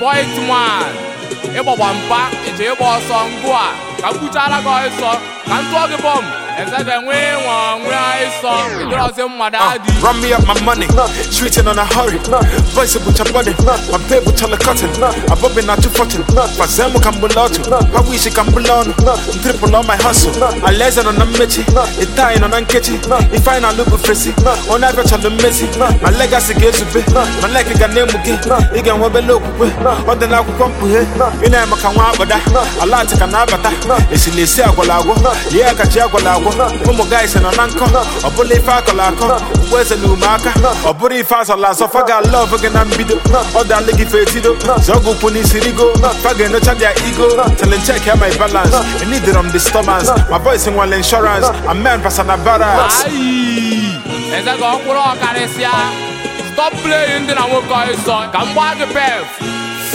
spoilt man. Ịgbagba mpa eche ịgba ọsọ ngwa ka m kwuchala gị ọsọ ka m tụọ gị bọm ezege nwee nwe ịsọ ịdịrọzi mmadụ adị. Run me up my money, streeting on a hurry. Voice of a body, my paper tell a cotton. I'm bobbing out to fortune. Fazemo Cambulato, how we should Cambulano. Triple on my hustle. I laser on a mechi, it tying on Ankechi. If I not look frizzy, on I bet on the messy. My legacy gets a bit, my leg again name again. You can wobble look with, but then I could come here. In a Macawa, but I like to Canabata. It's in the Siagolago, yeah, Cachiagolago. Como guys and an uncle, or bully Facolaco. Where's a new marker? Or body fast or last of I got love again and video. Or that leggy fetido, Zogo Puni Sirigo, Fagan, no their ego. Tell and check how my balance. I need it on disturbance. My voice in one insurance. A man Pasana Barras. As I go for all Caresia, stop playing the Nawoka song. Come back the path.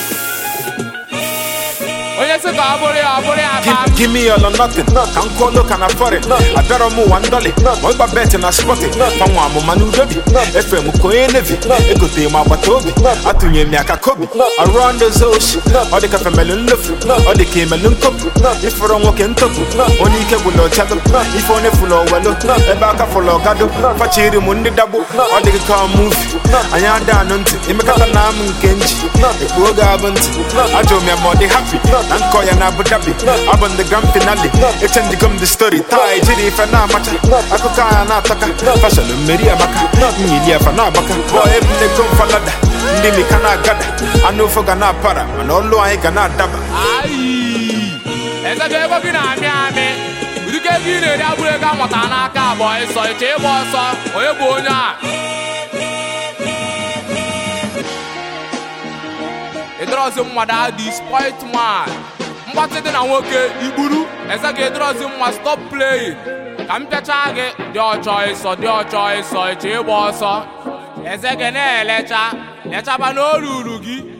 Give me all or nothing. Can't call look and afford it. I better move $1. Boy, but betting I spot it. From one Manu Debbie. FM Koe Nevi. It could be my Batobi. I to name Yaka Kobe. Around the Zosh. Or the Cafe Melon Luff. Or the Camelon Cup. If we're on walking top. Only Kabulo Chadam. If only full of Wallo. A back of Follow Gado. Pachiri Mundi Dabu. Or the car move. I am down until Imakatanam Kenji. The Pugabant. I told me I'm more happy. And Koya na Abu Dhabi, I'm on the grand finale. It's in the story. Tai Jiri Fana Macha, Akuka na Taka, Fashion Maria Maka, Nidia Fana Baka, boy, they come for Lada, Ndimi Kana Gada, I know for Gana Para, and all I Gana Daba. Aye, as I gave up in Amiami, you get in a Abuega Matana, boy, so a table, or a bona. It draws him what I spoilt man. What's it in a work? Iburu, as I get draws him must stop playing. Come to target your choice or a table, as I can let her, no Rugi.